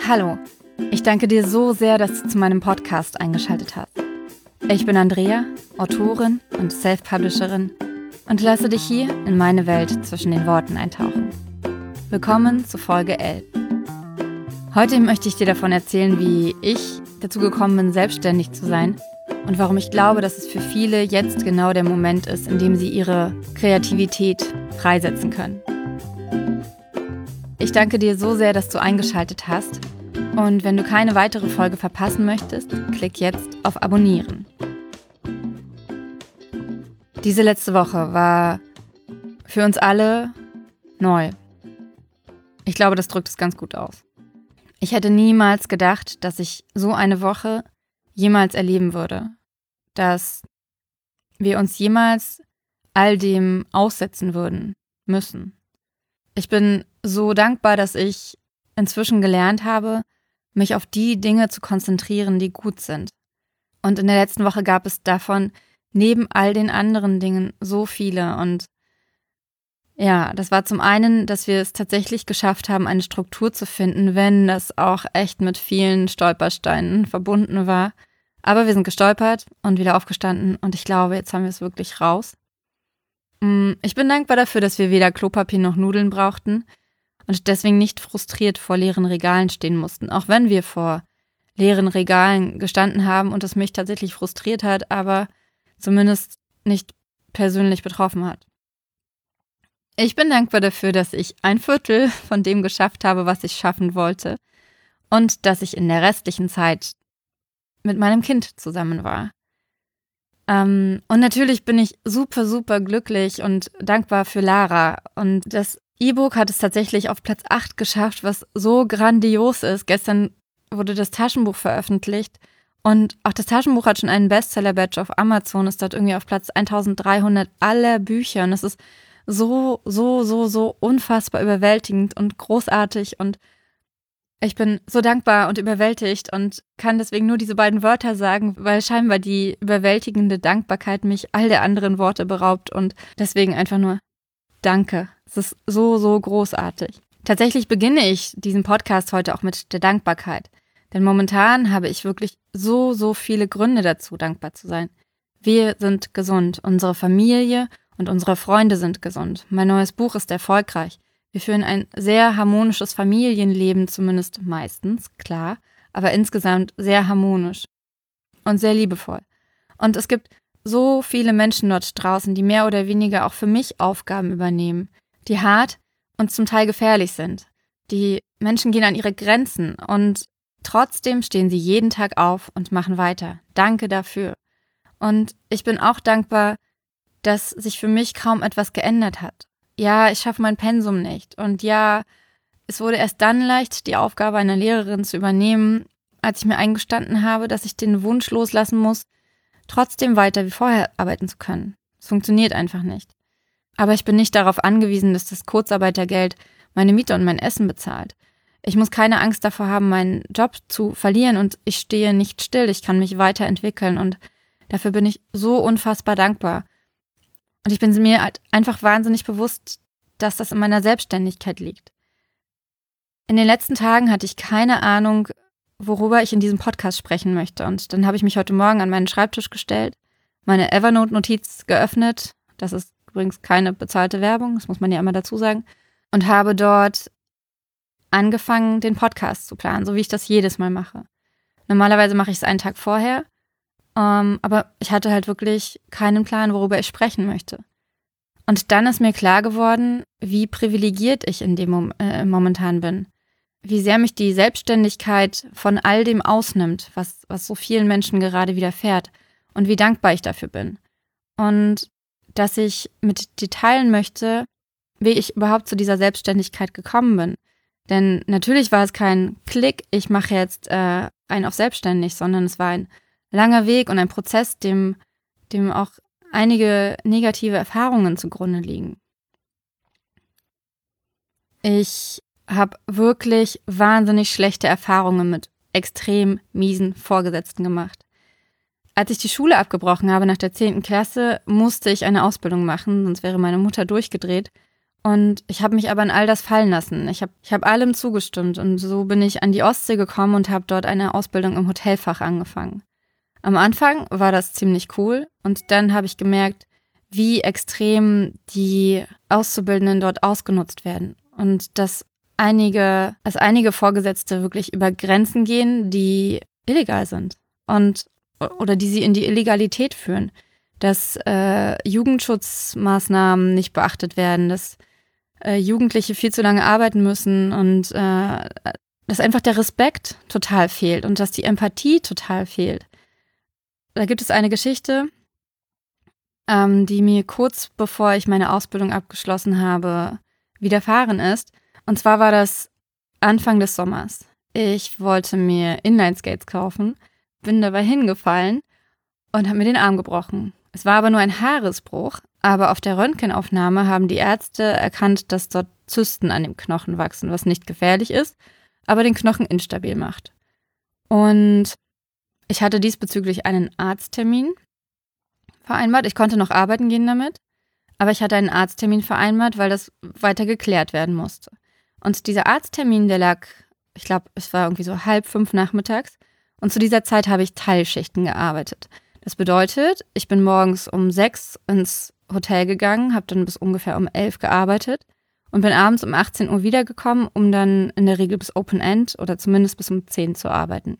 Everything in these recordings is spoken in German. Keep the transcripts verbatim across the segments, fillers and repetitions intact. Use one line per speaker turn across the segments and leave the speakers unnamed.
Hallo, ich danke dir so sehr, dass du zu meinem Podcast eingeschaltet hast. Ich bin Andrea, Autorin und Self-Publisherin und lasse dich hier in meine Welt zwischen den Worten eintauchen. Willkommen zu Folge elf. Heute möchte ich dir davon erzählen, wie ich dazu gekommen bin, selbstständig zu sein und warum ich glaube, dass es für viele jetzt genau der Moment ist, in dem sie ihre Kreativität freisetzen können. Ich danke dir so sehr, dass du eingeschaltet hast. Und wenn du keine weitere Folge verpassen möchtest, klick jetzt auf Abonnieren. Diese letzte Woche war für uns alle neu. Ich glaube, das drückt es ganz gut aus. Ich hätte niemals gedacht, dass ich so eine Woche jemals erleben würde. Dass wir uns jemals all dem aussetzen würden müssen. Ich bin so dankbar, dass ich inzwischen gelernt habe, mich auf die Dinge zu konzentrieren, die gut sind. Und in der letzten Woche gab es davon neben all den anderen Dingen so viele. Und ja, das war zum einen, dass wir es tatsächlich geschafft haben, eine Struktur zu finden, wenn das auch echt mit vielen Stolpersteinen verbunden war. Aber wir sind gestolpert und wieder aufgestanden und ich glaube, jetzt haben wir es wirklich raus. Ich bin dankbar dafür, dass wir weder Klopapier noch Nudeln brauchten und deswegen nicht frustriert vor leeren Regalen stehen mussten, auch wenn wir vor leeren Regalen gestanden haben und es mich tatsächlich frustriert hat, aber zumindest nicht persönlich betroffen hat. Ich bin dankbar dafür, dass ich ein Viertel von dem geschafft habe, was ich schaffen wollte und dass ich in der restlichen Zeit mit meinem Kind zusammen war. Ähm, und natürlich bin ich super, super glücklich und dankbar für Lara. Und das E-Book hat es tatsächlich auf Platz acht geschafft, was so grandios ist. Gestern wurde das Taschenbuch veröffentlicht und auch das Taschenbuch hat schon einen Bestseller-Badge auf Amazon, ist dort irgendwie auf Platz eintausenddreihundert aller Bücher. Und es ist so, so, so, so unfassbar überwältigend und großartig und ich bin so dankbar und überwältigt und kann deswegen nur diese beiden Wörter sagen, weil scheinbar die überwältigende Dankbarkeit mich all der anderen Worte beraubt und deswegen einfach nur Danke. Es ist so, so großartig. Tatsächlich beginne ich diesen Podcast heute auch mit der Dankbarkeit, denn momentan habe ich wirklich so, so viele Gründe dazu, dankbar zu sein. Wir sind gesund, unsere Familie und unsere Freunde sind gesund. Mein neues Buch ist erfolgreich. Wir führen ein sehr harmonisches Familienleben, zumindest meistens, klar, aber insgesamt sehr harmonisch und sehr liebevoll. Und es gibt so viele Menschen dort draußen, die mehr oder weniger auch für mich Aufgaben übernehmen, die hart und zum Teil gefährlich sind. Die Menschen gehen an ihre Grenzen und trotzdem stehen sie jeden Tag auf und machen weiter. Danke dafür. Und ich bin auch dankbar, dass sich für mich kaum etwas geändert hat. Ja, ich schaffe mein Pensum nicht. Und ja, es wurde erst dann leicht, die Aufgabe einer Lehrerin zu übernehmen, als ich mir eingestanden habe, dass ich den Wunsch loslassen muss, trotzdem weiter wie vorher arbeiten zu können. Es funktioniert einfach nicht. Aber ich bin nicht darauf angewiesen, dass das Kurzarbeitergeld meine Miete und mein Essen bezahlt. Ich muss keine Angst davor haben, meinen Job zu verlieren und ich stehe nicht still. Ich kann mich weiterentwickeln und dafür bin ich so unfassbar dankbar. Und ich bin mir halt einfach wahnsinnig bewusst, dass das in meiner Selbstständigkeit liegt. In den letzten Tagen hatte ich keine Ahnung, worüber ich in diesem Podcast sprechen möchte. Und dann habe ich mich heute Morgen an meinen Schreibtisch gestellt, meine Evernote-Notiz geöffnet. Das ist übrigens keine bezahlte Werbung, das muss man ja immer dazu sagen. Und habe dort angefangen, den Podcast zu planen, so wie ich das jedes Mal mache. Normalerweise mache ich es einen Tag vorher. Um, aber ich hatte halt wirklich keinen Plan, worüber ich sprechen möchte. Und dann ist mir klar geworden, wie privilegiert ich in dem Mom- äh, momentan bin. Wie sehr mich die Selbstständigkeit von all dem ausnimmt, was, was so vielen Menschen gerade widerfährt. Und wie dankbar ich dafür bin. Und dass ich mit dir teilen möchte, wie ich überhaupt zu dieser Selbstständigkeit gekommen bin. Denn natürlich war es kein Klick, ich mache jetzt äh, einen auf selbstständig, sondern es war ein langer Weg und ein Prozess, dem, dem auch einige negative Erfahrungen zugrunde liegen. Ich habe wirklich wahnsinnig schlechte Erfahrungen mit extrem miesen Vorgesetzten gemacht. Als ich die Schule abgebrochen habe nach der zehnten Klasse, musste ich eine Ausbildung machen, sonst wäre meine Mutter durchgedreht. Und ich habe mich aber in all das fallen lassen. Ich habe ich hab allem zugestimmt und so bin ich an die Ostsee gekommen und habe dort eine Ausbildung im Hotelfach angefangen. Am Anfang war das ziemlich cool und dann habe ich gemerkt, wie extrem die Auszubildenden dort ausgenutzt werden und dass einige, dass einige Vorgesetzte wirklich über Grenzen gehen, die illegal sind und oder die sie in die Illegalität führen, dass äh, Jugendschutzmaßnahmen nicht beachtet werden, dass äh, Jugendliche viel zu lange arbeiten müssen und äh, dass einfach der Respekt total fehlt und dass die Empathie total fehlt. Da gibt es eine Geschichte, ähm, die mir kurz bevor ich meine Ausbildung abgeschlossen habe, widerfahren ist. Und zwar war das Anfang des Sommers. Ich wollte mir Inlineskates kaufen, bin dabei hingefallen und habe mir den Arm gebrochen. Es war aber nur ein Haaresbruch, aber auf der Röntgenaufnahme haben die Ärzte erkannt, dass dort Zysten an dem Knochen wachsen, was nicht gefährlich ist, aber den Knochen instabil macht. Und ich hatte diesbezüglich einen Arzttermin vereinbart. Ich konnte noch arbeiten gehen damit, aber ich hatte einen Arzttermin vereinbart, weil das weiter geklärt werden musste. Und dieser Arzttermin, der lag, ich glaube, es war irgendwie so halb fünf nachmittags. Und zu dieser Zeit habe ich Teilschichten gearbeitet. Das bedeutet, ich bin morgens um sechs ins Hotel gegangen, habe dann bis ungefähr um elf gearbeitet und bin abends um achtzehn Uhr wiedergekommen, um dann in der Regel bis Open End oder zumindest bis um zehn zu arbeiten.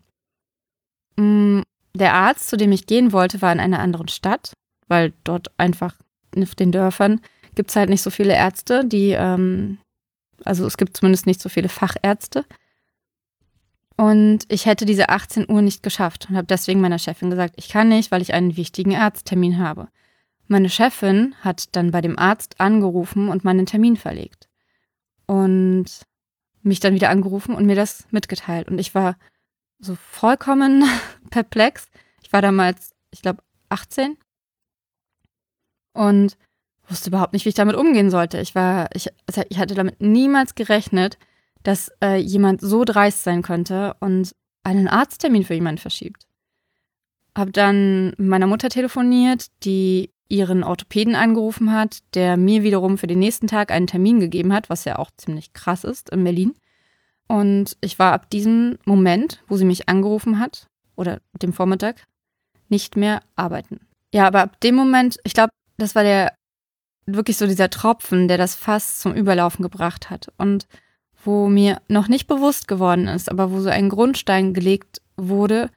Der Arzt, zu dem ich gehen wollte, war in einer anderen Stadt, weil dort einfach in den Dörfern gibt es halt nicht so viele Ärzte, die, ähm, also es gibt zumindest nicht so viele Fachärzte. Und ich hätte diese achtzehn Uhr nicht geschafft und habe deswegen meiner Chefin gesagt, ich kann nicht, weil ich einen wichtigen Arzttermin habe. Meine Chefin hat dann bei dem Arzt angerufen und meinen Termin verlegt. Und mich dann wieder angerufen und mir das mitgeteilt. Und ich war so vollkommen perplex. Ich war damals, ich glaube, achtzehn und wusste überhaupt nicht, wie ich damit umgehen sollte. Ich war, ich, also ich hatte damit niemals gerechnet, dass äh, jemand so dreist sein könnte und einen Arzttermin für jemanden verschiebt. Hab dann mit meiner Mutter telefoniert, die ihren Orthopäden angerufen hat, der mir wiederum für den nächsten Tag einen Termin gegeben hat, was ja auch ziemlich krass ist in Berlin. Und ich war ab diesem Moment, wo sie mich angerufen hat, oder dem Vormittag, nicht mehr arbeiten. Ja, aber ab dem Moment, ich glaube, das war der wirklich so dieser Tropfen, der das Fass zum Überlaufen gebracht hat. Und wo mir noch nicht bewusst geworden ist, aber wo so ein Grundstein gelegt wurde,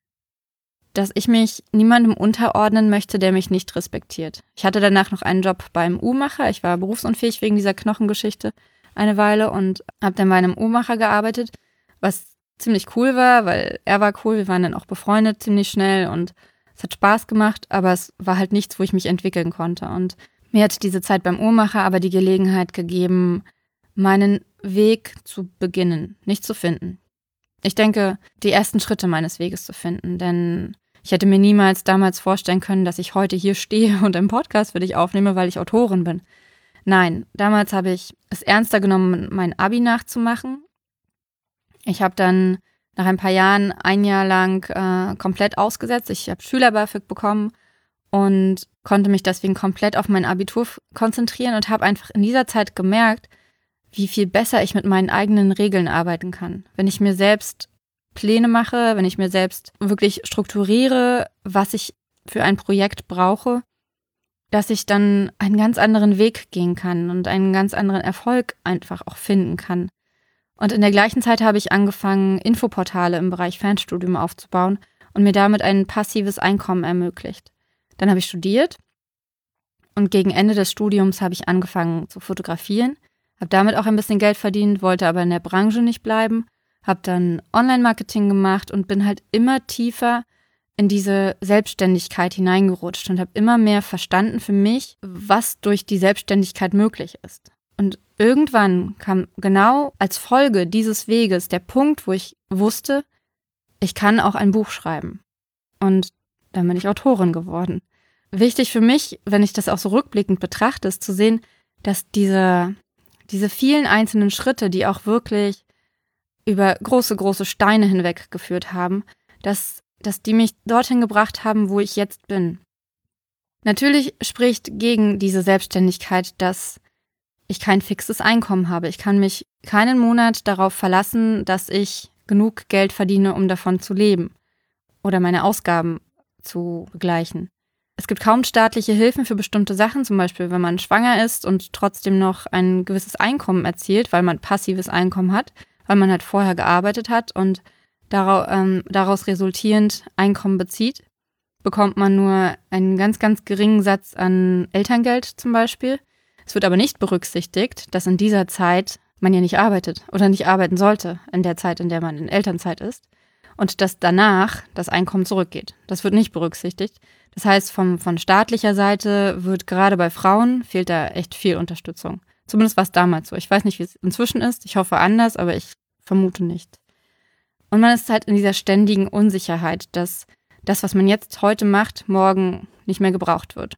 dass ich mich niemandem unterordnen möchte, der mich nicht respektiert. Ich hatte danach noch einen Job beim Uhrmacher. Ich war berufsunfähig wegen dieser Knochengeschichte eine Weile und habe dann bei einem Uhrmacher gearbeitet, was ziemlich cool war, weil er war cool, wir waren dann auch befreundet ziemlich schnell und es hat Spaß gemacht, aber es war halt nichts, wo ich mich entwickeln konnte. Und mir hat diese Zeit beim Uhrmacher aber die Gelegenheit gegeben, meinen Weg zu beginnen, nicht zu finden. Ich denke, die ersten Schritte meines Weges zu finden, denn ich hätte mir niemals damals vorstellen können, dass ich heute hier stehe und einen Podcast für dich aufnehme, weil ich Autorin bin. Nein, damals habe ich es ernster genommen, mein Abi nachzumachen. Ich habe dann nach ein paar Jahren ein Jahr lang äh, komplett ausgesetzt. Ich habe Schüler-BAföG bekommen und konnte mich deswegen komplett auf mein Abitur konzentrieren und habe einfach in dieser Zeit gemerkt, wie viel besser ich mit meinen eigenen Regeln arbeiten kann. Wenn ich mir selbst Pläne mache, wenn ich mir selbst wirklich strukturiere, was ich für ein Projekt brauche, dass ich dann einen ganz anderen Weg gehen kann und einen ganz anderen Erfolg einfach auch finden kann. Und in der gleichen Zeit habe ich angefangen, Infoportale im Bereich Fernstudium aufzubauen und mir damit ein passives Einkommen ermöglicht. Dann habe ich studiert und gegen Ende des Studiums habe ich angefangen zu fotografieren, habe damit auch ein bisschen Geld verdient, wollte aber in der Branche nicht bleiben, habe dann Online-Marketing gemacht und bin halt immer tiefer in diese Selbstständigkeit hineingerutscht und habe immer mehr verstanden für mich, was durch die Selbstständigkeit möglich ist. Und irgendwann kam genau als Folge dieses Weges der Punkt, wo ich wusste, ich kann auch ein Buch schreiben. Und dann bin ich Autorin geworden. Wichtig für mich, wenn ich das auch so rückblickend betrachte, ist zu sehen, dass diese, diese vielen einzelnen Schritte, die auch wirklich über große, große Steine hinweg geführt haben, dass dass die mich dorthin gebracht haben, wo ich jetzt bin. Natürlich spricht gegen diese Selbstständigkeit, dass ich kein fixes Einkommen habe. Ich kann mich keinen Monat darauf verlassen, dass ich genug Geld verdiene, um davon zu leben oder meine Ausgaben zu begleichen. Es gibt kaum staatliche Hilfen für bestimmte Sachen, zum Beispiel wenn man schwanger ist und trotzdem noch ein gewisses Einkommen erzielt, weil man passives Einkommen hat, weil man halt vorher gearbeitet hat und daraus, ähm, daraus resultierend Einkommen bezieht, bekommt man nur einen ganz, ganz geringen Satz an Elterngeld zum Beispiel. Es wird aber nicht berücksichtigt, dass in dieser Zeit man ja nicht arbeitet oder nicht arbeiten sollte, in der Zeit, in der man in Elternzeit ist. Und dass danach das Einkommen zurückgeht. Das wird nicht berücksichtigt. Das heißt, vom, von staatlicher Seite wird gerade bei Frauen fehlt da echt viel Unterstützung. Zumindest war es damals so. Ich weiß nicht, wie es inzwischen ist. Ich hoffe anders, aber ich vermute nicht. Und man ist halt in dieser ständigen Unsicherheit, dass das, was man jetzt heute macht, morgen nicht mehr gebraucht wird.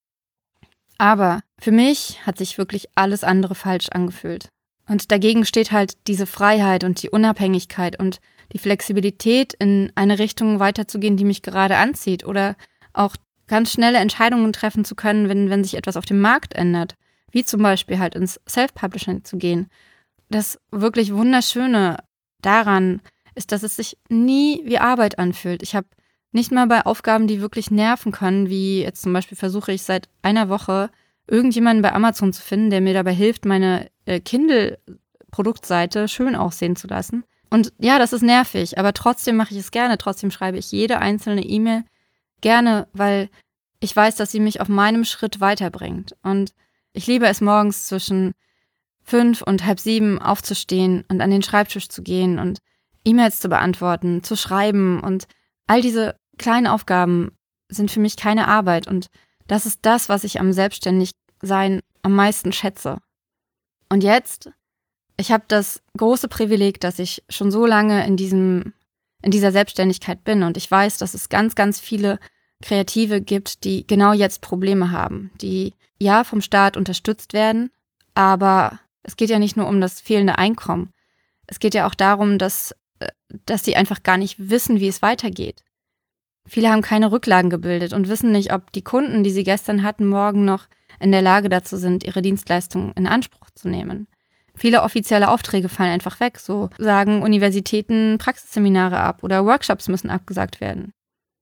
Aber für mich hat sich wirklich alles andere falsch angefühlt. Und dagegen steht halt diese Freiheit und die Unabhängigkeit und die Flexibilität, in eine Richtung weiterzugehen, die mich gerade anzieht oder auch ganz schnelle Entscheidungen treffen zu können, wenn, wenn sich etwas auf dem Markt ändert, wie zum Beispiel halt ins Self-Publishing zu gehen. Das wirklich Wunderschöne daran ist, dass es sich nie wie Arbeit anfühlt. Ich habe nicht mal bei Aufgaben, die wirklich nerven können, wie jetzt zum Beispiel versuche ich seit einer Woche irgendjemanden bei Amazon zu finden, der mir dabei hilft, meine äh, Kindle-Produktseite schön aussehen zu lassen. Und ja, das ist nervig, aber trotzdem mache ich es gerne. Trotzdem schreibe ich jede einzelne E-Mail gerne, weil ich weiß, dass sie mich auf meinem Schritt weiterbringt. Und ich liebe es, morgens zwischen fünf und halb sieben aufzustehen und an den Schreibtisch zu gehen und E-Mails zu beantworten, zu schreiben. Und all diese kleinen Aufgaben sind für mich keine Arbeit. Und das ist das, was ich am Selbstständigsein am meisten schätze. Und jetzt, ich habe das große Privileg, dass ich schon so lange in diesem, in dieser Selbstständigkeit bin und ich weiß, dass es ganz, ganz viele Kreative gibt, die genau jetzt Probleme haben, die ja vom Staat unterstützt werden, aber es geht ja nicht nur um das fehlende Einkommen. Es geht ja auch darum, dass, dass sie einfach gar nicht wissen, wie es weitergeht. Viele haben keine Rücklagen gebildet und wissen nicht, ob die Kunden, die sie gestern hatten, morgen noch in der Lage dazu sind, ihre Dienstleistungen in Anspruch zu nehmen. Viele offizielle Aufträge fallen einfach weg, so sagen Universitäten Praxisseminare ab oder Workshops müssen abgesagt werden.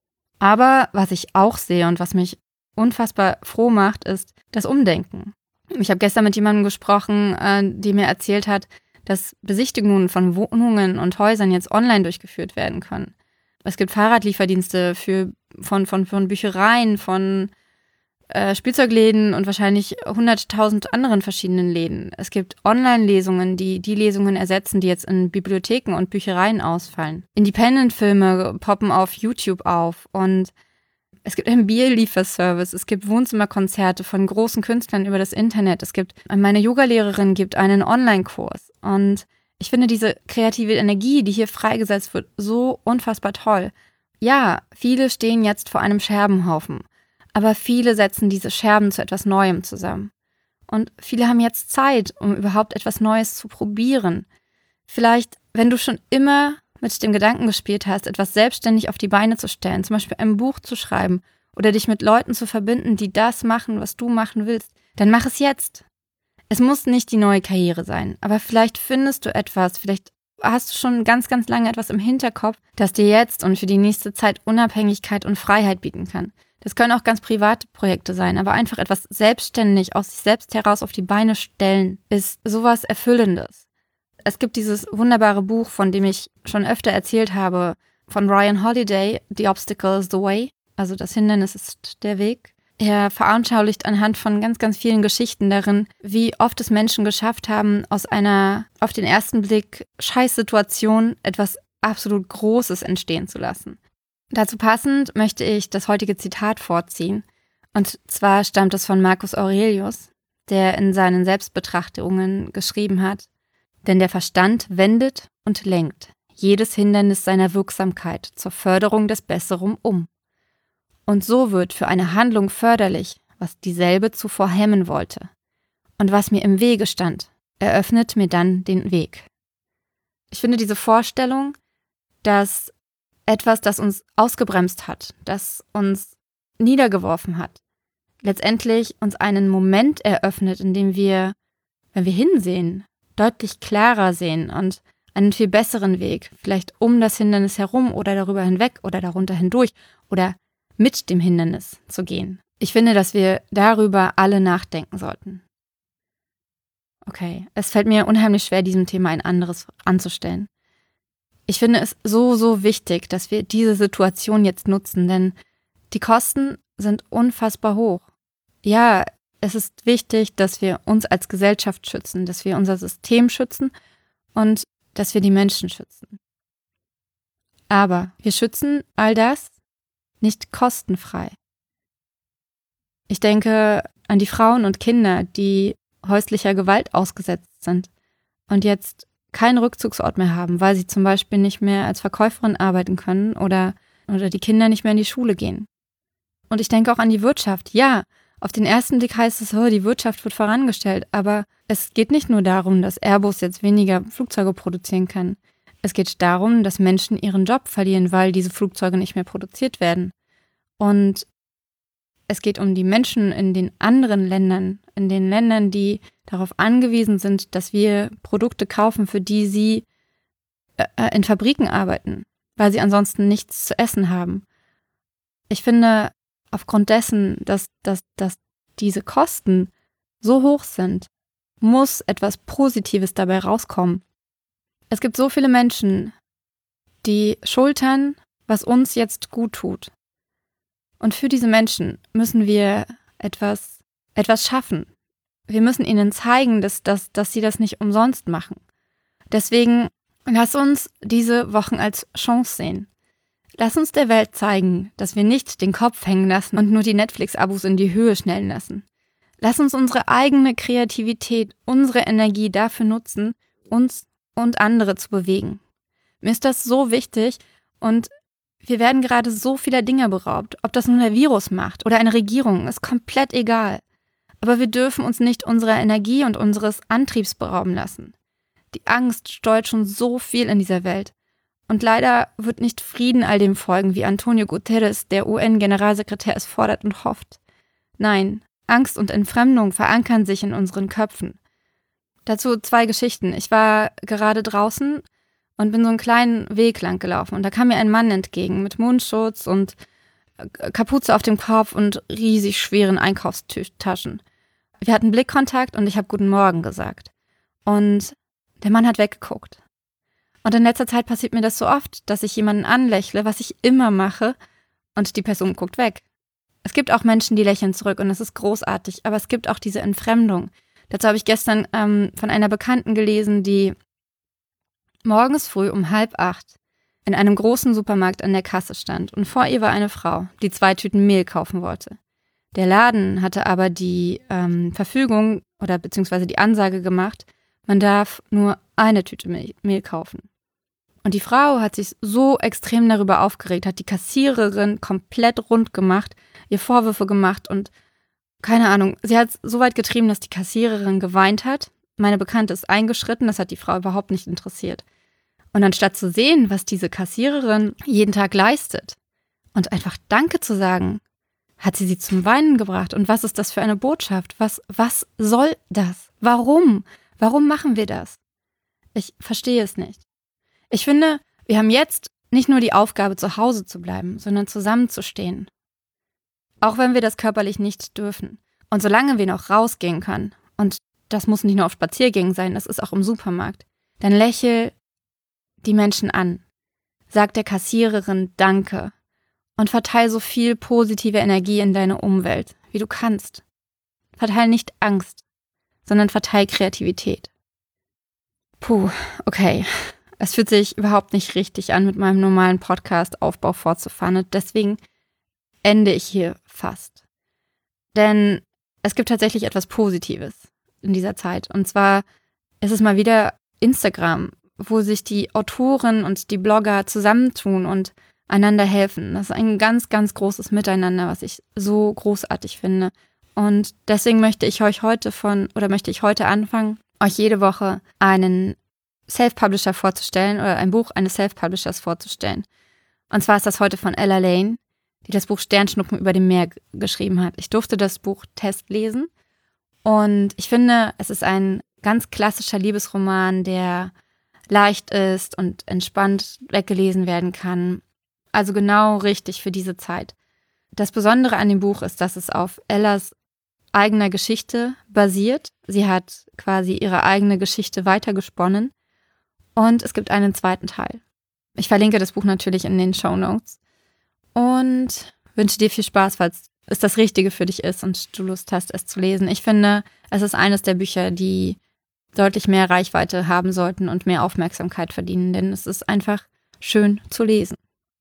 Aber was ich auch sehe und was mich unfassbar froh macht, ist das Umdenken. Ich habe gestern mit jemandem gesprochen, äh, die mir erzählt hat, dass Besichtigungen von Wohnungen und Häusern jetzt online durchgeführt werden können. Es gibt Fahrradlieferdienste für, von, von, von Büchereien, von äh, Spielzeugläden und wahrscheinlich hunderttausend anderen verschiedenen Läden. Es gibt Online-Lesungen, die die Lesungen ersetzen, die jetzt in Bibliotheken und Büchereien ausfallen. Independent-Filme poppen auf YouTube auf und es gibt einen Bierlieferservice, es gibt Wohnzimmerkonzerte von großen Künstlern über das Internet. Es gibt, meine Yogalehrerin gibt einen Online-Kurs und ich finde diese kreative Energie, die hier freigesetzt wird, so unfassbar toll. Ja, viele stehen jetzt vor einem Scherbenhaufen, aber viele setzen diese Scherben zu etwas Neuem zusammen. Und viele haben jetzt Zeit, um überhaupt etwas Neues zu probieren. Vielleicht, wenn du schon immer mit dem Gedanken gespielt hast, etwas selbstständig auf die Beine zu stellen, zum Beispiel ein Buch zu schreiben oder dich mit Leuten zu verbinden, die das machen, was du machen willst, dann mach es jetzt. Es muss nicht die neue Karriere sein, aber vielleicht findest du etwas, vielleicht hast du schon ganz, ganz lange etwas im Hinterkopf, das dir jetzt und für die nächste Zeit Unabhängigkeit und Freiheit bieten kann. Das können auch ganz private Projekte sein, aber einfach etwas selbstständig aus sich selbst heraus auf die Beine stellen, ist sowas Erfüllendes. Es gibt dieses wunderbare Buch, von dem ich schon öfter erzählt habe, von Ryan Holiday, The Obstacle is the Way, also das Hindernis ist der Weg. Er veranschaulicht anhand von ganz, ganz vielen Geschichten darin, wie oft es Menschen geschafft haben, aus einer auf den ersten Blick Scheißsituation etwas absolut Großes entstehen zu lassen. Dazu passend möchte ich das heutige Zitat vorziehen. Und zwar stammt es von Marcus Aurelius, der in seinen Selbstbetrachtungen geschrieben hat: Denn der Verstand wendet und lenkt jedes Hindernis seiner Wirksamkeit zur Förderung des Besseren um. Und so wird für eine Handlung förderlich, was dieselbe zuvor hemmen wollte. Und was mir im Wege stand, eröffnet mir dann den Weg. Ich finde diese Vorstellung, dass etwas, das uns ausgebremst hat, das uns niedergeworfen hat, letztendlich uns einen Moment eröffnet, in dem wir wenn wir hinsehen, deutlich klarer sehen und einen viel besseren Weg, vielleicht um das Hindernis herum oder darüber hinweg oder darunter hindurch oder mit dem Hindernis zu gehen. Ich finde, dass wir darüber alle nachdenken sollten. Okay, es fällt mir unheimlich schwer, diesem Thema ein anderes anzustellen. Ich finde es so, so wichtig, dass wir diese Situation jetzt nutzen, denn die Kosten sind unfassbar hoch. Ja, es ist wichtig, dass wir uns als Gesellschaft schützen, dass wir unser System schützen und dass wir die Menschen schützen. Aber wir schützen all das nicht kostenfrei. Ich denke an die Frauen und Kinder, die häuslicher Gewalt ausgesetzt sind und jetzt keinen Rückzugsort mehr haben, weil sie zum Beispiel nicht mehr als Verkäuferin arbeiten können oder, oder die Kinder nicht mehr in die Schule gehen. Und ich denke auch an die Wirtschaft. Ja, auf den ersten Blick heißt es, oh, die Wirtschaft wird vorangestellt, aber es geht nicht nur darum, dass Airbus jetzt weniger Flugzeuge produzieren kann. Es geht darum, dass Menschen ihren Job verlieren, weil diese Flugzeuge nicht mehr produziert werden. Und es geht um die Menschen in den anderen Ländern, in den Ländern, die darauf angewiesen sind, dass wir Produkte kaufen, für die sie äh, in Fabriken arbeiten, weil sie ansonsten nichts zu essen haben. Ich finde, aufgrund dessen, dass, dass, dass diese Kosten so hoch sind, muss etwas Positives dabei rauskommen. Es gibt so viele Menschen, die schultern, was uns jetzt gut tut. Und für diese Menschen müssen wir etwas, etwas schaffen. Wir müssen ihnen zeigen, dass, dass, dass sie das nicht umsonst machen. Deswegen lass uns diese Wochen als Chance sehen. Lass uns der Welt zeigen, dass wir nicht den Kopf hängen lassen und nur die Netflix-Abos in die Höhe schnellen lassen. Lass uns unsere eigene Kreativität, unsere Energie dafür nutzen, uns und andere zu bewegen. Mir ist das so wichtig und wir werden gerade so vieler Dinge beraubt. Ob das nun der Virus macht oder eine Regierung, ist komplett egal. Aber wir dürfen uns nicht unserer Energie und unseres Antriebs berauben lassen. Die Angst steuert schon so viel in dieser Welt. Und leider wird nicht Frieden all dem folgen, wie Antonio Guterres, der U N-Generalsekretär, es fordert und hofft. Nein, Angst und Entfremdung verankern sich in unseren Köpfen. Dazu zwei Geschichten. Ich war gerade draußen und bin so einen kleinen Weg lang gelaufen. Und da kam mir ein Mann entgegen mit Mundschutz und Kapuze auf dem Kopf und riesig schweren Einkaufstaschen. Wir hatten Blickkontakt und ich habe Guten Morgen gesagt. Und der Mann hat weggeguckt. Und in letzter Zeit passiert mir das so oft, dass ich jemanden anlächle, was ich immer mache, und die Person guckt weg. Es gibt auch Menschen, die lächeln zurück und das ist großartig, aber es gibt auch diese Entfremdung. Dazu habe ich gestern ähm, von einer Bekannten gelesen, die morgens früh um halb acht in einem großen Supermarkt an der Kasse stand und vor ihr war eine Frau, die zwei Tüten Mehl kaufen wollte. Der Laden hatte aber die ähm, Verfügung oder beziehungsweise die Ansage gemacht, man darf nur eine Tüte Mehl, Mehl kaufen. Und die Frau hat sich so extrem darüber aufgeregt, hat die Kassiererin komplett rund gemacht, ihr Vorwürfe gemacht und keine Ahnung, sie hat es so weit getrieben, dass die Kassiererin geweint hat. Meine Bekannte ist eingeschritten, das hat die Frau überhaupt nicht interessiert. Und anstatt zu sehen, was diese Kassiererin jeden Tag leistet und einfach Danke zu sagen, hat sie sie zum Weinen gebracht. Und was ist das für eine Botschaft? Was, was soll das? Warum? Warum machen wir das? Ich verstehe es nicht. Ich finde, wir haben jetzt nicht nur die Aufgabe, zu Hause zu bleiben, sondern zusammenzustehen. Auch wenn wir das körperlich nicht dürfen. Und solange wir noch rausgehen können, und das muss nicht nur auf Spaziergängen sein, das ist auch im Supermarkt, dann lächel die Menschen an. Sag der Kassiererin Danke und verteil so viel positive Energie in deine Umwelt, wie du kannst. Verteil nicht Angst, sondern verteil Kreativität. Puh, okay. Es fühlt sich überhaupt nicht richtig an, mit meinem normalen Podcast-Aufbau fortzufahren und deswegen ende ich hier fast. Denn es gibt tatsächlich etwas Positives in dieser Zeit. Und zwar ist es mal wieder Instagram, wo sich die Autoren und die Blogger zusammentun und einander helfen. Das ist ein ganz, ganz großes Miteinander, was ich so großartig finde. Und deswegen möchte ich euch heute von, oder möchte ich heute anfangen, euch jede Woche einen Self-Publisher vorzustellen oder ein Buch eines Self-Publishers vorzustellen. Und zwar ist das heute von Ella Lane, die das Buch Sternschnuppen über dem Meer g- geschrieben hat. Ich durfte das Buch Test lesen und ich finde, es ist ein ganz klassischer Liebesroman, der leicht ist und entspannt weggelesen werden kann. Also genau richtig für diese Zeit. Das Besondere an dem Buch ist, dass es auf Ellas eigener Geschichte basiert. Sie hat quasi ihre eigene Geschichte weitergesponnen und es gibt einen zweiten Teil. Ich verlinke das Buch natürlich in den Shownotes und wünsche dir viel Spaß, falls es das Richtige für dich ist und du Lust hast, es zu lesen. Ich finde, es ist eines der Bücher, die deutlich mehr Reichweite haben sollten und mehr Aufmerksamkeit verdienen, denn es ist einfach schön zu lesen.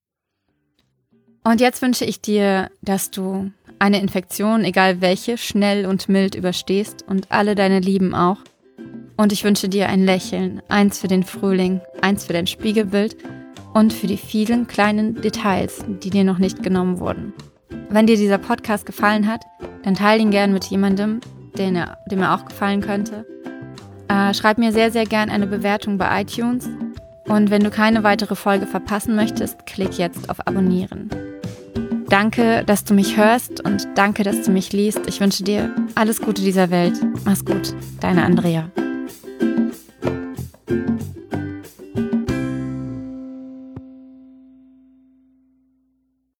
Und jetzt wünsche ich dir, dass du eine Infektion, egal welche, schnell und mild überstehst und alle deine Lieben auch. Und ich wünsche dir ein Lächeln, eins für den Frühling, eins für dein Spiegelbild und für die vielen kleinen Details, die dir noch nicht genommen wurden. Wenn dir dieser Podcast gefallen hat, dann teile ihn gern mit jemandem, den er, dem er auch gefallen könnte. Äh, schreib mir sehr, sehr gern eine Bewertung bei iTunes. Und wenn du keine weitere Folge verpassen möchtest, klick jetzt auf Abonnieren. Danke, dass du mich hörst und danke, dass du mich liest. Ich wünsche dir alles Gute dieser Welt. Mach's gut, deine Andrea.